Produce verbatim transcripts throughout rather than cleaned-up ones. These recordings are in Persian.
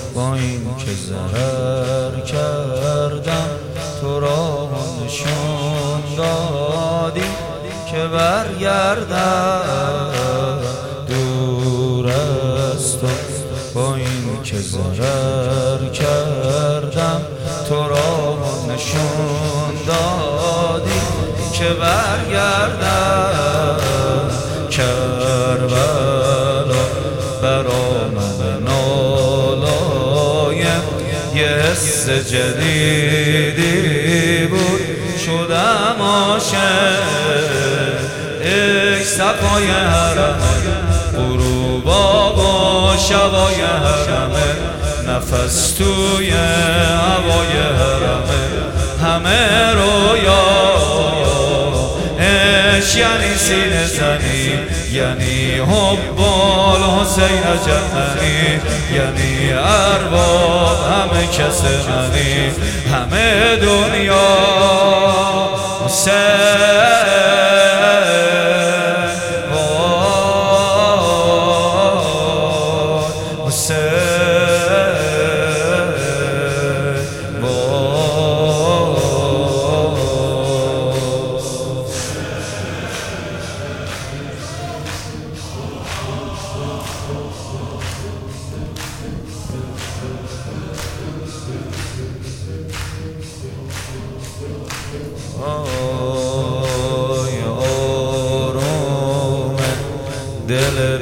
با این که ضرر کردم تو را نشون دادی که برگردم دور از تو. با این که ضرر کردم تو را نشون دادی که برگردم کربلا برآمد نالایم یه حس جدیدی بود شدم عاشق ای صفای حرمه غروبا و شبای حرمه نفس توی هوای حرمه همه رویا عشق یعنی سینه زنی یعنی حب الحسین جمعی یعنی ارباب همه کس منی همه دنیا حسین آی آروم دل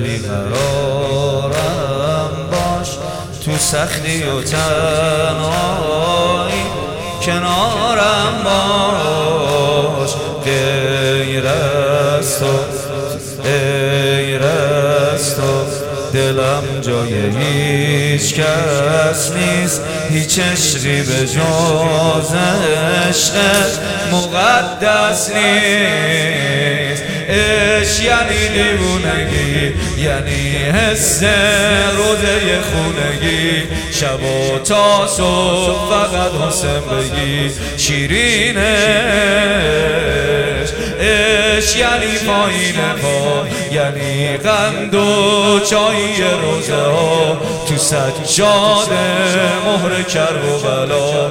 بیقرارم باش تو سختی و تنهایی کنارم باش غیر از تو غیر از تو دلم جای هیچ کس نیست هیچ عشقی به جز عشقت مقدس نیست عشق یعنی دیوونگی یعنی حس روزه خونگی شب و تا صبح فقط حسین بگی شیرینش عشق یعنی پایین پا یعنی قند و چایی روزه ها تو سجاده مهر کرب و بلا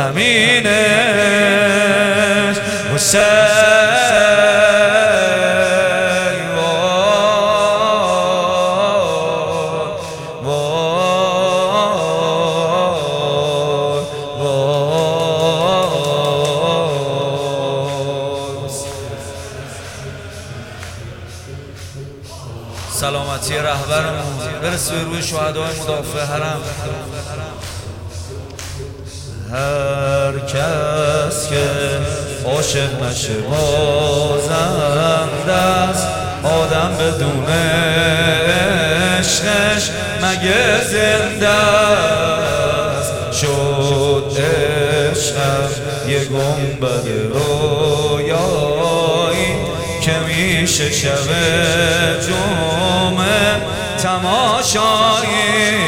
همینش حسین سلامتی رهبرمون برسه به روی شهدای مدافع حرم. هر کس که عاشق نشه بازنده است آدم بدون عشقش مگه زنده است شد عشقم یه گنبد رویایی که میشه شب جمعه تماشایی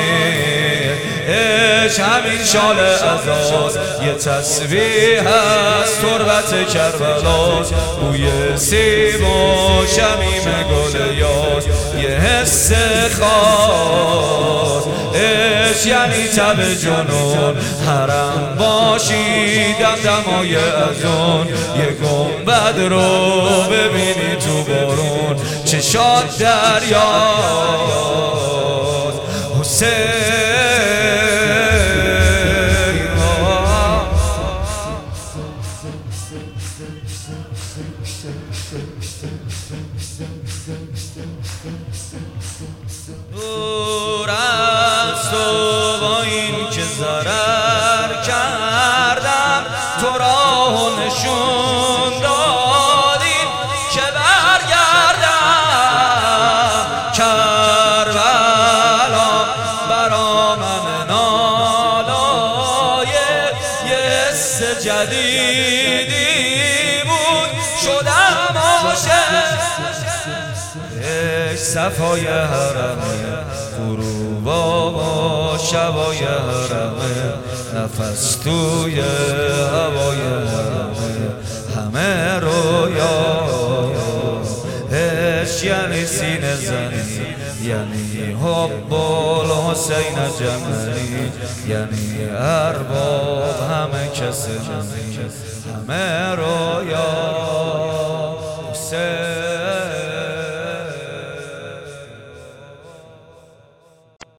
عشق همین شال عزاز یه تسبیح هست تربت کربلاست بوی سیب و شمیم گل یاس یه حس خاص عشق یعنی تب جنون حرم باشی دمدمای اذان یه گنبد رو ببینی تو بارون چشات دریاست حسین دور از تو با این که ضرر کردم تو را نشون دادی که برگردم کربلا برا من نالای یه حس جدیدی بود شدم عاشق صفای حرمه غروبا و شبای حرمه نفس توی هوای حرمه همه رویا عشق یعنی سینه زنی یعنی حب الحسین جملی، یعنی ارباب همه کس همه رویا